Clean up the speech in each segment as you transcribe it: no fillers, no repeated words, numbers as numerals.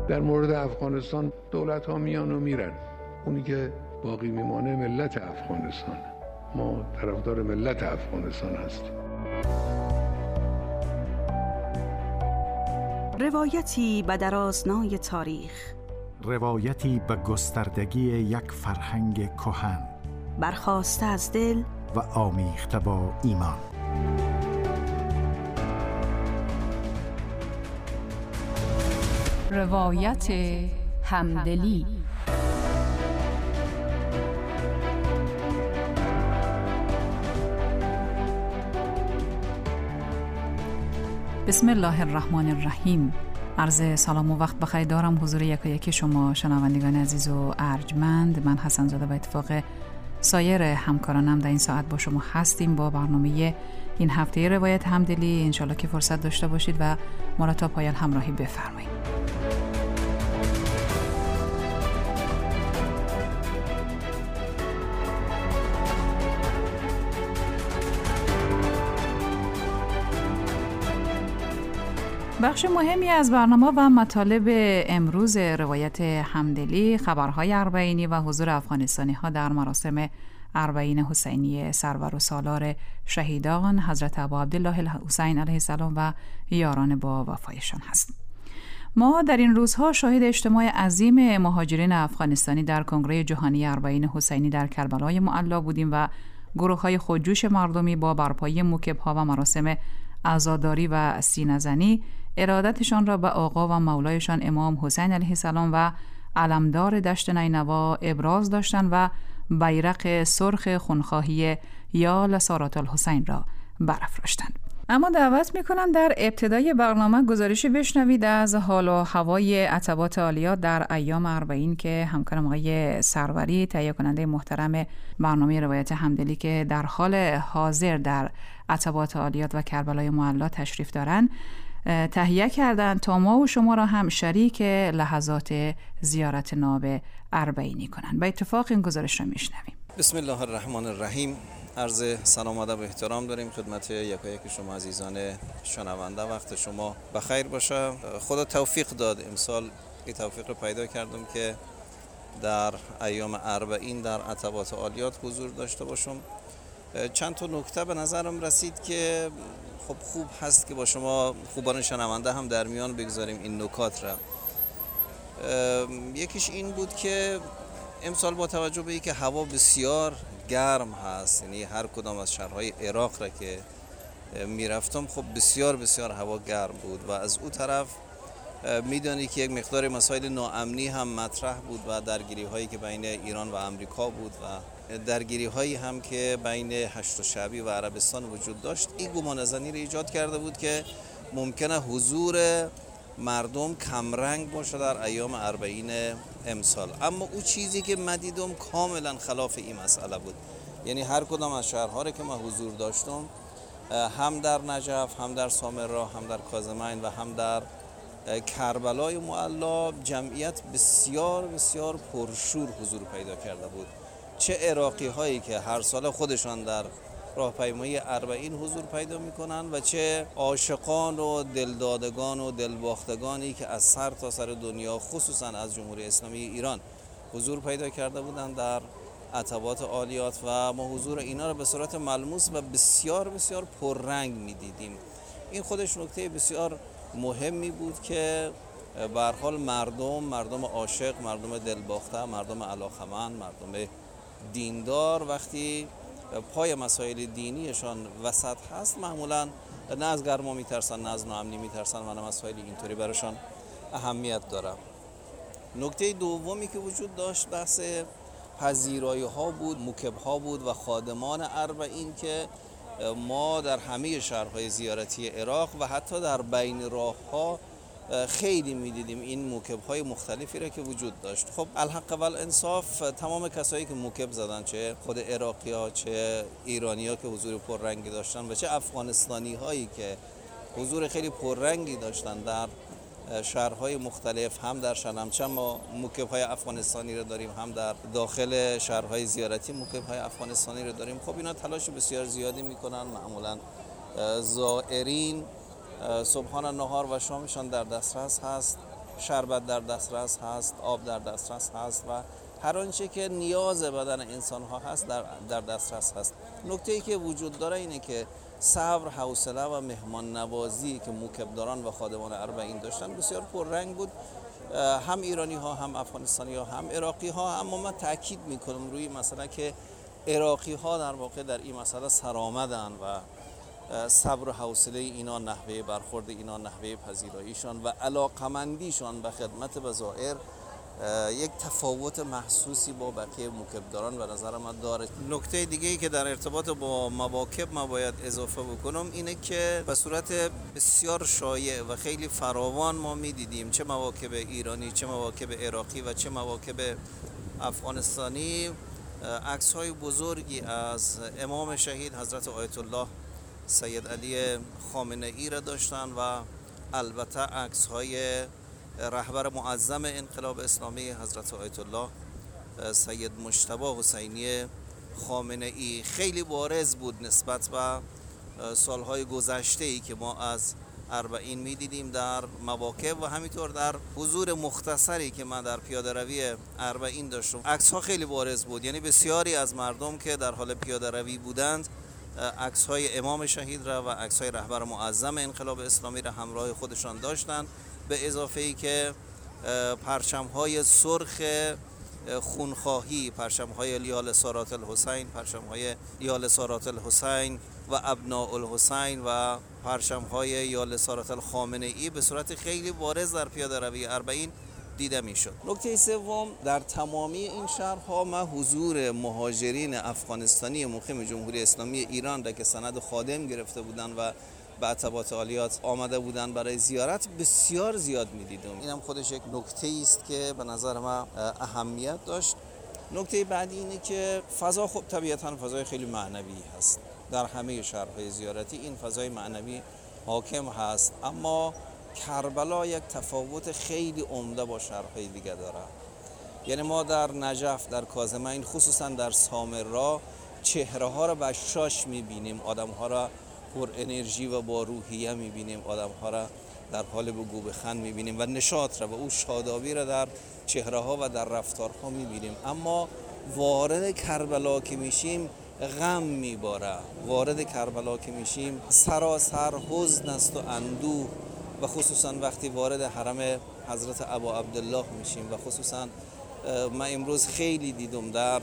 در مورد افغانستان دولت ها میان و میرن، اونی که باقی میمانه ملت افغانستان. ما طرفدار ملت افغانستان هستیم. روایتی به درازنای تاریخ، روایتی به گستردگی یک فرهنگ کهن، برخاسته از دل و آمیخته با ایمان. روایت همدلی. بسم الله الرحمن الرحیم. عرض سلام و وقت بخیر دارم حضور یکی شما شنوندگان عزیز و ارجمند. من حسن زاده به اتفاق سایر همکارانم در این ساعت با شما هستیم با برنامه این هفته روایت همدلی. انشالله که فرصت داشته باشید و ما را تا پایان همراهی بفرمایید. بخش مهمی از برنامه و مطالب امروز روایت همدلی خبرهای اربعینی و حضور افغانستانی ها در مراسم اربعین حسینی سرور و سالار شهیدان حضرت ابا عبدالله الحسین علیه السلام و یاران با وفایشان هست. ما در این روزها شاهد اجتماع عظیم مهاجرین افغانستانی در کنگره جهانی اربعین حسینی در کربلای معلی بودیم و گروه‌های خودجوش مردمی با برپایی موکب‌ها و مراسم عزاداری و سینه‌زنی ارادتشان را به آقا و مولایشان امام حسین علیه السلام و علمدار دشت نینوا ابراز داشتند و بیرق سرخ خونخواهی یا لسارات الحسین را برافراشتند. اما دعوت میکنم در ابتدای برنامه گزارشی بشنوید از حال و هوای عتبات عالیات در ایام اربعین که همکارم آقای سروری تهیه کننده محترم برنامه روایت همدلی که در حال حاضر در عتبات عالیات و کربلای معلی تشریف دارن تهیه کردن تا ما و شما را هم شریک لحظات زیارت ناب اربعینی کنن. به اتفاق این گزارش را میشنویم. بسم الله الرحمن الرحیم. عرض سلام و ادب و احترام داریم خدمت یکایک شما عزیزان شنونده. وقت شما بخیر باشه. خدا توفیق داد امسال این توفیق رو پیدا کردم که در ایام اربعین در عتبات عالیات حضور داشته باشم. چند تا نکته به نظرم رسید که خب خوب هست که با شما خوبان شنونده هم در میان بگذاریم این نکات را. یکیش این بود که امسال با توجه به اینکه هوا بسیار گرم هست، یعنی هر کدام از شهرهای عراق را که میرفتم خب بسیار بسیار هوا گرم بود و از او طرف میدانی که یک مقدار مسائل ناامنی هم مطرح بود و درگیری هایی که بین ایران و امریکا بود و درگیری هایی هم که بین هشت شعبی و عربستان وجود داشت. این گمانه‌زنی را ایجاد کرده بود که ممکنه حضور مردم کمرنگ باشه در ایام اربعین امسال. اما او چیزی که من دیدم کاملا خلاف این مسئله بود. یعنی هر کدام از شهرها که من حضور داشتم، هم در نجف، هم در سامرا، هم در کاظمین و هم در کربلای معلی جمعیت بسیار بسیار پرشور حضور پیدا کرده بود. چه عراقی هایی که هر سال خودشان در راهپیمایی اربعین حضور پیدا میکنن و چه عاشقان و دلدادگان و دلباختگانی که از سر تا سر دنیا خصوصا از جمهوری اسلامی ایران حضور پیدا کرده بودند در عتبات عالیات و ما حضور اینا را به صورت ملموس و بسیار بسیار پررنگ میدیدیم. این خودش نکته بسیار مهمی بود که به هر حال مردم عاشق، مردم دلباخته، مردم علاقمند، مردم دیندار وقتی پای مسائل دینیشان وسط هست معمولا نه از گرما میترسن، نه از ناامنی میترسن و نه مسائل اینطوری براشان اهمیت داره. نکته دومی که وجود داشت بحث پذیرایی ها بود، موکب ها بود و خادمان اربعین که ما در همه شهرهای زیارتی عراق و حتی در بین راه ها خیلی میدیدیم این موکب های مختلفی را که وجود داشت. خب الحق و الانصاف تمام کسایی که موکب زدن، چه خود عراقی ها، چه ایرانی ها که حضور پررنگی داشتن و چه افغانستانی هایی که حضور خیلی پررنگی داشتن در شهرهای مختلف، هم در شلمچه ما موکب های افغانستانی رو داریم، هم در داخل شهرهای زیارتی موکب های افغانستانی رو داریم. خب اینا تلاش بسیار زیادی میکنن. معمولا زائرین صبحانه نهار و شامشان در دسترس هست شربت در دسترس هست، آب در دسترس هست و هر آنچه که نیاز بدن انسان ها هست در دسترس هست. نکته‌ای که وجود داره اینه که صبر، حوصله و مهمان نوازی که موکبداران و خادمان اربعین داشتن بسیار پررنگ بود، هم ایرانی ها، هم افغانستانی ها، هم عراقی ها. اما من تاکید میکنم روی مسئله که عراقی ها در واقع در این مسئله سرآمدن و صبر و حوصله اینا، نحوه برخورد اینا، نحوه پذیراییشان و علاقمندیشان به خدمت بظاهر یک تفاوت محسوسی با بقیه موکبداران به نظر من داره. نکته دیگه‌ای که در ارتباط با مواکب ما باید اضافه بکنم اینه که به صورت بسیار شایع و خیلی فراوان ما می‌دیدیم چه مواکب ایرانی، چه مواکب عراقی و چه مواکب افغانستانی عکس‌های بزرگی از امام شهید حضرت آیت الله سید علی خامنه‌ای را داشتن و البته عکس‌های رهبر معظم انقلاب اسلامی حضرت آیت الله سید مجتبی حسینی خامنه‌ای خیلی بارز بود نسبت به سالهای گذشته‌ای که ما از اربعین می‌دیدیم در مواکب و همینطور در حضور مختصری که من در پیاده‌روی اربعین داشتم. عکس‌ها خیلی بارز بود، یعنی بسیاری از مردم که در حال پیاده‌روی بودند عکس‌های امام شهید را و عکس‌های رهبر معظم انقلاب اسلامی را همراه خودشان داشتند، به اضافه ای که پرچم‌های سرخ خونخواهی، پرچم‌های لیال سارات الحسین، پرچم‌های لیال سارات الحسین و ابناء الحسین و پرچم‌های لیال سارات الخامنه‌ای به صورت خیلی بارز در پیاده‌روی اربعین دیده می‌شد. نکته سوم، در تمامی این شهرها ما حضور مهاجرین افغانستانی مقیم جمهوری اسلامی ایران را که سند خادم گرفته بودند و به عتبات عالیات آمده بودن برای زیارت بسیار زیاد می‌دیدم. اینم خودش یک نکته‌ای است که به نظر من اهمیت داشت. نکته بعدی اینه که فضا خب طبیعتاً فضای خیلی معنوی هست. در همه شهرهای زیارتی این فضای معنوی حاکم هست، اما کربلا یک تفاوت خیلی عمده با شهرهای دیگه داره. یعنی ما در نجف، در کاظمین، خصوصاً در سامرا چهره‌ها را بشاش می‌بینیم، آدم‌ها را پر انرژی و با روحیه می‌بینیم، آدم‌ها را در حال بگو بخند می‌بینیم و نشاط را و او شادابی را در چهره‌ها و در رفتارها می‌بینیم. اما وارد کربلا که میشیم غم می‌باره، وارد کربلا که میشیم سراسر حزن است و اندوه و خصوصا وقتی وارد حرم حضرت ابا عبدالله میشیم و خصوصا من امروز خیلی دیدم در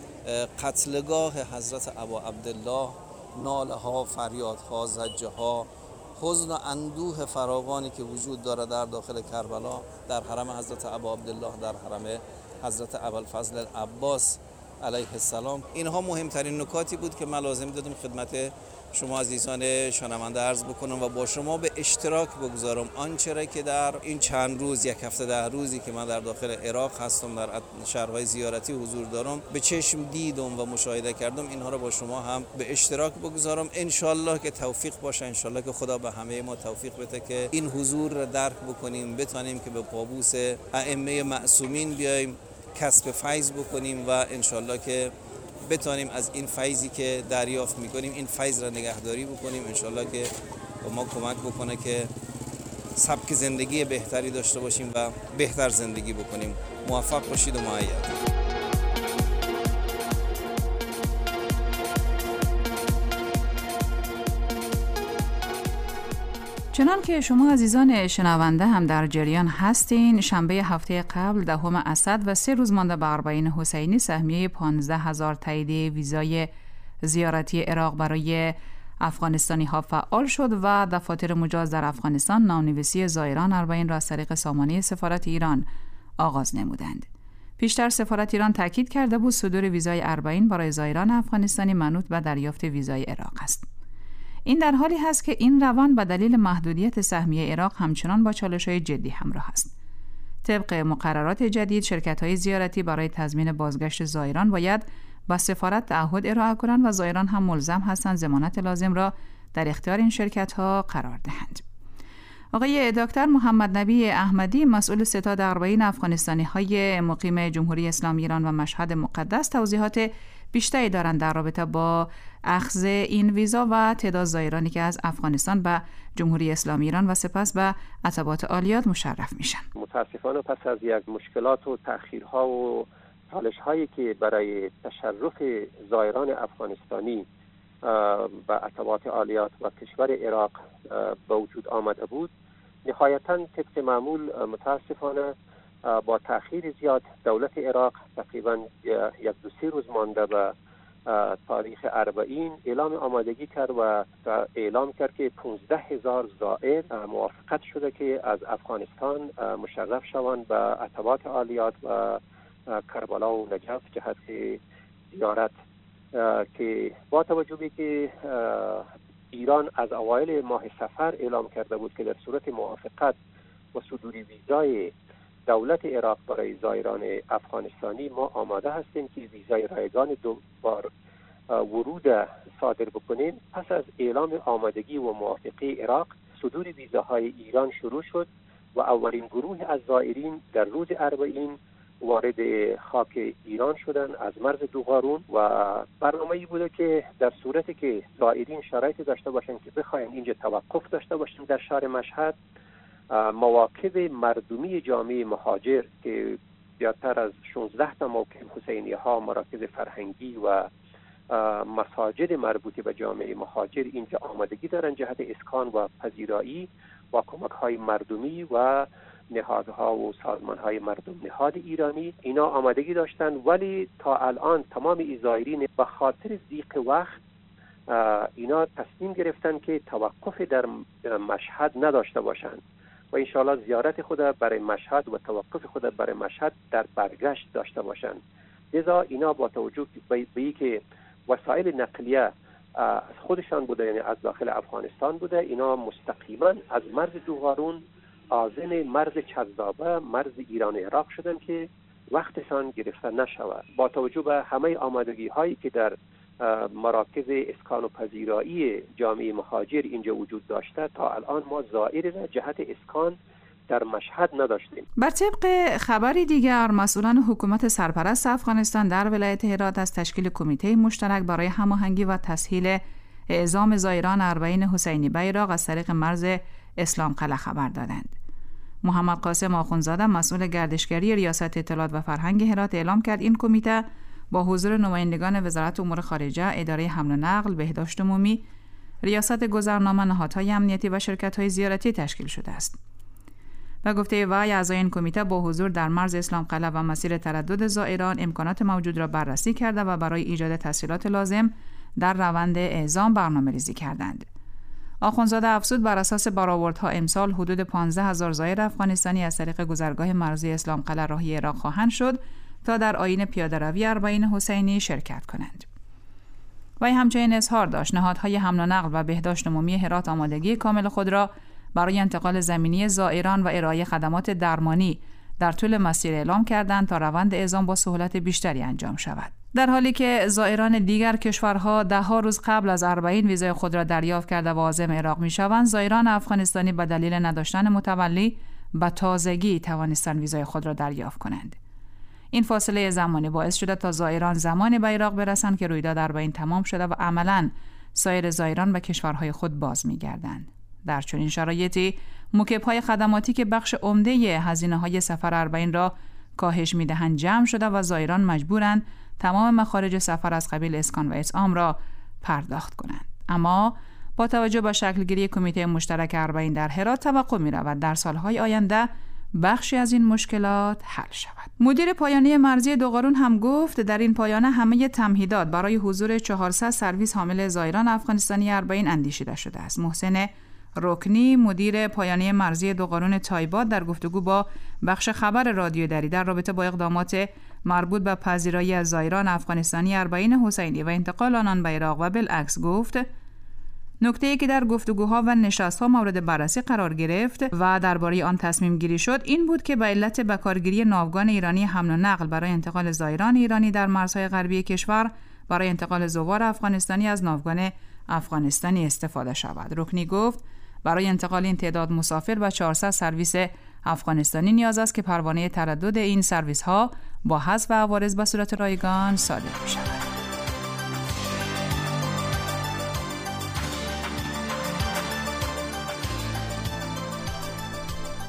قتلگاه حضرت ابا عبدالله ناله ها، فریاد ها، زجه ها، حزن و اندوه فراوانی که وجود داره در داخل کربلا، در حرم حضرت ابا عبدالله، در حرم حضرت ابوالفضل العباس علیه السلام. اینها مهمترین نکاتی بود که من لازم دیدم خدمت شما عزیزان شنونده عرض بکنم و با شما به اشتراک بگذارم آنچه را که در این چند روز، یک هفته 10 روزی که من در داخل عراق هستم، در شهرهای زیارتی حضور دارم، به چشم دیدم و مشاهده کردم. اینها را با شما هم به اشتراک بگذارم. انشالله که توفیق باشه، انشالله که خدا به همه ما توفیق بده که این حضور را درک بکنیم، بتونیم که به پابوس ائمه معصومین بیایم، کسب فیض بکنیم و انشالله که بتونیم از این فیضی که دریافت میکنیم این فیض را نگهداری بکنیم. انشالله که به ما کمک بکنه که سبک زندگی بهتری داشته باشیم و بهتر زندگی بکنیم. موفق باشید و مؤید. چنان که شما عزیزان شنونده هم در جریان هستین، شنبه هفته قبل 10 اسد و 3 روز مانده به اربعین حسینی سهمیه 15,000 تاییدیه ویزای زیارتی عراق برای افغانستانی ها فعال شد و دفاتر مجاز در افغانستان نامنویسی زائران اربعین را از طریق سامانه سفارت ایران آغاز نمودند. پیشتر سفارت ایران تاکید کرده بود صدور ویزای اربعین برای زائران افغانستانی منوط به دریافت ویزای عراق است. این در حالی هست که این روند به دلیل محدودیت سهمیه عراق همچنان با چالش‌های جدی همراه است. طبق مقررات جدید، شرکت‌های زیارتی برای تضمین بازگشت زائران باید با سفارت تعهد ارائه کنند و زائران هم ملزم هستند ضمانت لازم را در اختیار این شرکت‌ها قرار دهند. آقای دکتر محمد نبی احمدی، مسئول ستاد اربعین افغانستانی‌های مقیم جمهوری اسلامی ایران و مشهد مقدس، توضیحات بیشتری دارند در رابطه با اخذ این ویزا و تعداد زائرانی که از افغانستان به جمهوری اسلامی ایران و سپس به عتبات عالیات مشرف میشن. متاسفانه پس از یک مشکلات و تأخیرها و چالش‌هایی که برای تشرف زائران افغانستانی به عتبات عالیات و کشور عراق به وجود آمده بود، نهایتاً طبق معمول متاسفانه با تأخیر زیاد دولت عراق تقریباً 1-2-3 روز مانده به تاریخ 40 اعلام آمادگی کرد و اعلام کرد که 15,000 زائر موافقت شده که از افغانستان مشرف شوند به عتبات عالیات و کربلا و نجف جهت زیارت، که با توجه به که ایران از اوایل ماه صفر اعلام کرده بود که در صورت موافقت و صدور ویزای دولت عراق برای زائران افغانستانی ما آماده هستیم که ویزای رایگان 2 بار ورود صادر بکنیم. پس از اعلام آمادگی و موافقه عراق، صدور ویزاهای ایران شروع شد و اولین گروه از زائرین در روز 40 وارد خاک ایران شدن از مرز دوغارون و برنامه‌ای بوده که در صورتی که زائرین شرایط داشته باشند که بخواین اینجا توقف داشته باشند در شهر مشهد، مواقف مردمی جامعه مهاجر که زیادتر از 16 تا موقع حسینیه ها، مراکز فرهنگی و مساجد مربوط به جامعه مهاجر اینجا آمادگی دارن جهت اسکان و پذیرایی و کمک های مردمی و نهادها و سازمان های مردم نهاد ایرانی اینا آمادگی داشتن، ولی تا الان تمام زائرین به خاطر ضیق وقت اینا تصمیم گرفتن که توقف در مشهد نداشته باشند و انشاءالله زیارت خود برای مشهد و توقف خود برای مشهد در برگشت داشته باشند. لذا اینا با توجه به اینکه وسایل نقلیه از خودشان بوده، یعنی از داخل افغانستان بوده، اینا مستقیما از مرز دوغارون آذن مرز چذابه، مرز ایران عراق شدن که وقتشان گرفته نشود. با توجه به همه آمادگی هایی که در مراکز اسکان و پذیرایی جامعه مهاجر اینجا وجود داشته، تا الان ما زائر جهت اسکان در مشهد نداشتیم. بر طبق خبری دیگر، مسئولان حکومت سرپرست افغانستان در ولایت هرات از تشکیل کمیته مشترک برای هماهنگی و تسهیل اعزام زائران 40 حسینی به عراق از طریق مرز اسلام قلعه خبر دادند. محمد قاسم آخوندزاده، مسئول گردشگری ریاست اطلاعات و فرهنگ هرات، اعلام کرد این کمیته با حضور نمایندگان وزارت امور خارجه، اداره حمل و نقل، بهداشت عمومی، ریاست گذرنامه، نهادهای امنیتی و شرکت‌های زیارتی تشکیل شده است. و گفته وی، اعضای این کمیته با حضور در مرز اسلام قلعه و مسیر تردد زائران امکانات موجود را بررسی کرده و برای ایجاد تسهیلات لازم در روند اعزام برنامه‌ریزی کردند. آخوندزاده افزود بر اساس برآوردها امسال حدود 15,000 زائر افغانستانی از طریق گذرگاه مرزی اسلام قلعه راهی عراق خواهند شد تا در آیین پیاده‌روی 40 حسینی شرکت کنند. وی همچنین اظهار داشت نهادهای حمل و نقل و بهداشت عمومی هرات آمادگی کامل خود را برای انتقال زمینی زائران و ارائه خدمات درمانی در طول مسیر اعلام کردند تا روند اعزام با سهولت بیشتری انجام شود. در حالی که زائران دیگر کشورها 10 روز قبل از 40 ویزای خود را دریافت کرده و عازم عراق می‌شوند، زائران افغانستانی به دلیل نداشتن متولی به تازگی توانستند ویزای خود را دریافت کنند. این فاصله زمانی باعث شده تا زائران زمانی به عراق برسند که رویداد 40 تمام شده و عملاً سایر زائران به کشورهای خود باز می‌گردند. در چنین شرایطی موکب‌های خدماتی که بخش عمده هزینه‌های سفر 40 را کاهش می‌دهند جمع شده و زائران مجبورند تمام مخارج سفر از قبیل اسکان و اطعام را پرداخت کنند. اما با توجه به شکلگیری کمیته مشترک 40 در هرات توقع می‌رود در سال‌های آینده بخشی از این مشکلات حل شود. مدیر پایانی مرزی دوغارون هم گفت در این پایانه همه تمهیدات برای حضور 400 سرویس حامل زائران افغانستانی 40 اندیشیده شده است. محسن رکنی، مدیر پایانی مرزی دوغارون تایباد، در گفتگو با بخش خبر رادیو دری در رابطه با اقدامات مربوط به پذیرایی از زائران افغانستانی 40 حسینی و انتقال آنان به عراق و بالعکس گفت نکته‌ای که در گفتگوها و نشست‌ها مورد بررسی قرار گرفت و درباره آن تصمیم گیری شد این بود که به علت بکارگیری ناوگان ایرانی حمل و نقل برای انتقال زائران ایرانی در مرزهای غربی کشور برای انتقال زوار افغانستانی از ناوگان افغانستانی استفاده شود. رکنی گفت برای انتقال این تعداد مسافر و 400 سرویس افغانستانی نیاز است که پروانه تردد این سرویس ها با حذف عوارض به صورت رایگان صادر بشود.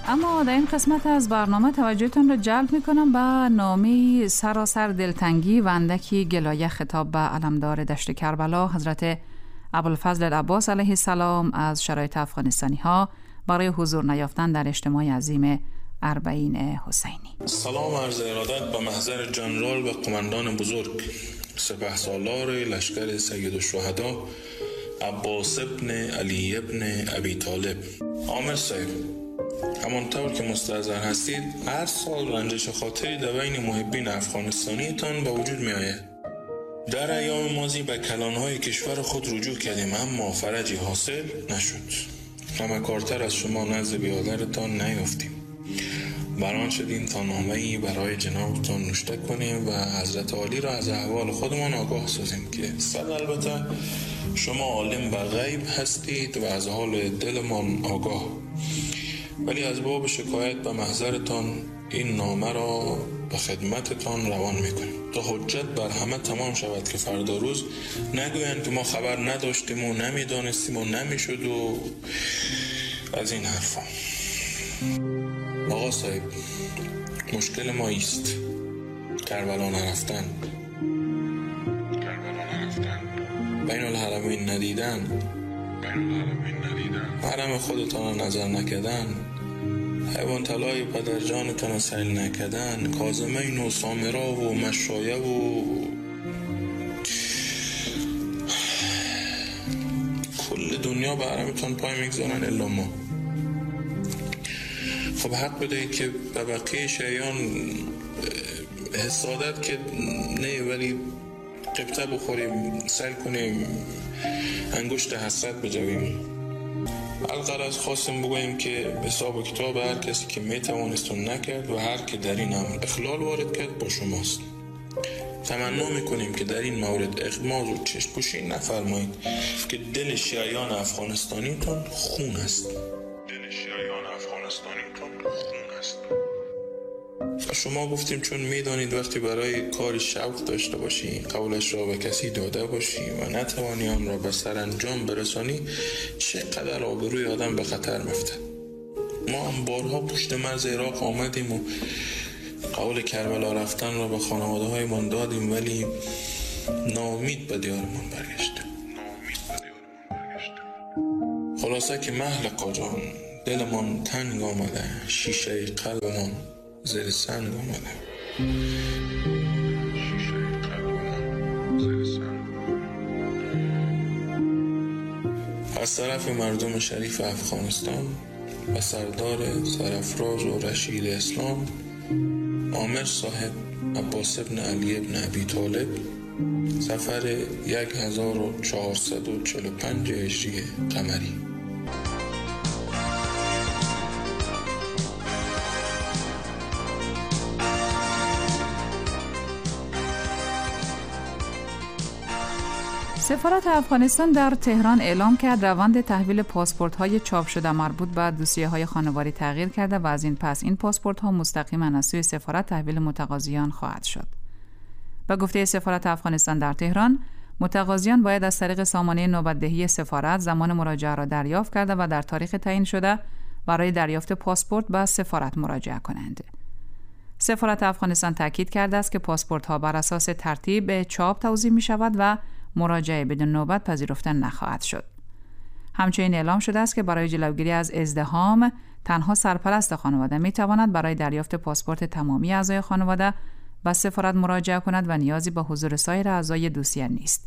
اما در این قسمت از برنامه توجهتان را جلب می‌کنم به نامه سراسر دلتنگی و اندکی گلایه خطاب به علمدار دشت کربلا حضرت ابوالفضل عباس علیه السلام از شرایط افغانستانی ها برای حضور نیافتن در اجتماع عظیم اربعین حسینی. سلام عرض ارادت به محضر جنرال و قماندان بزرگ سپهسالار لشکر سید الشهدا عباس ابن علی ابن ابی طالب. عامر صاحب، همانطور که مستحضر هستید هر سال رنجش خاطری در بین محبین افغانستانی تان به وجود می آید. در ایام ماضی به کلانهای کشور خود رجوع کردیم اما فرجی حاصل نشد. غمکارتر از شما نزد بیادرتان نیافتیم. بران شدیم تا نامه‌ای برای جنابتان نوشته کنیم و حضرت عالی را از احوال خودمان آگاه سازیم که صد البته شما عالم به غیب هستید و از حال دلمان آگاه، ولی از باب شکایت به محضرتان این نامه را به خدمتتان روان میکنیم تا حجت بر همه تمام شود که فردا روز نگویند که ما خبر نداشتیم و نمیدانستیم و نمیشد و از این حرفا. آقا صاحب، مشکل ما ایست کربلا نرفتن، بین الحرمین ندیدن، حرم خودتان را نظر نکردن، حیوان طلای پدر جانتان را سیل نکردن، کاظمین و سامرا و مشایه و کل دنیا به حرمتان پای میگذارن الا ما. خب حق بدهید که به بقیه شیعان حسادت که نه، ولی قبطه بخوریم، سیل کنیم، انگشت حسرت بجویم. الغرض خواستیم بگوییم که حساب کتاب هر کسی که میتوانست نکرد و هر که در این امر اخلال وارد کرد با شماست. تمنا میکنیم که در این مورد اغماض و چشم‌پوشی نفرمایید که دل شیعیان افغانستانیتون خون است. شما گفتیم چون میدانید وقتی برای کاری شوق داشته باشی قولش را به کسی داده باشی و نتوانی آن را به سرانجام برسانی چقدر آبروی آدم به خطر میفته. ما هم بارها پشت مرز عراق آمدیم و قول کربلا رفتن را به خانواده های من دادیم، ولی ناامید به دیارمان برگشتیم. خلاصه که محل قاجان دلمان تنگ آمده، شیشه قلبمان زیر سنگ آمده. از طرف مردم شریف افغانستان و سردار سرافراز و رشید اسلام عامر صاحب عباس ابن علی ابن ابی طالب، سفر 1445 هجری قمری. سفارت افغانستان در تهران اعلام کرد روند تحویل پاسپورت‌های چاپ شده مربوط به دوسیه‌های خانواری تغییر کرده و از این پس این پاسپورت‌ها مستقیما از سوی سفارت تحویل متقاضیان خواهد شد. به گفته سفارت افغانستان در تهران، متقاضیان باید از طریق سامانه نوبت‌دهی سفارت زمان مراجعه را دریافت کرده و در تاریخ تعیین شده برای دریافت پاسپورت به سفارت مراجعه کنند. سفارت افغانستان تاکید کرده است که پاسپورت‌ها بر اساس ترتیب چاپ توزیع می‌شود و مراجعه بدون نوبت پذیرفته نخواهد شد. همچنین اعلام شده است که برای جلوگیری از ازدحام تنها سرپرست خانواده می‌تواند برای دریافت پاسپورت تمامی اعضای خانواده به سفارت مراجعه کند و نیازی به حضور سایر اعضای دوسیه نیست.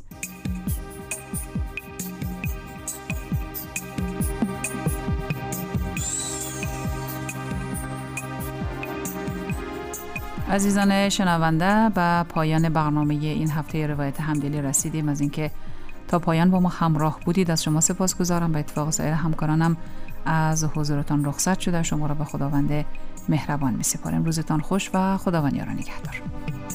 عزیزان شنونده، به پایان برنامه این هفته روایت همدلی رسیدیم. از اینکه تا پایان با ما همراه بودید از شما سپاسگزارم. به اتفاق سایر همکارانم از حضورتان رخصت شده. شما را به خداوند مهربان می‌سپارم. روزتان خوش و خداوند یار و نگهدار.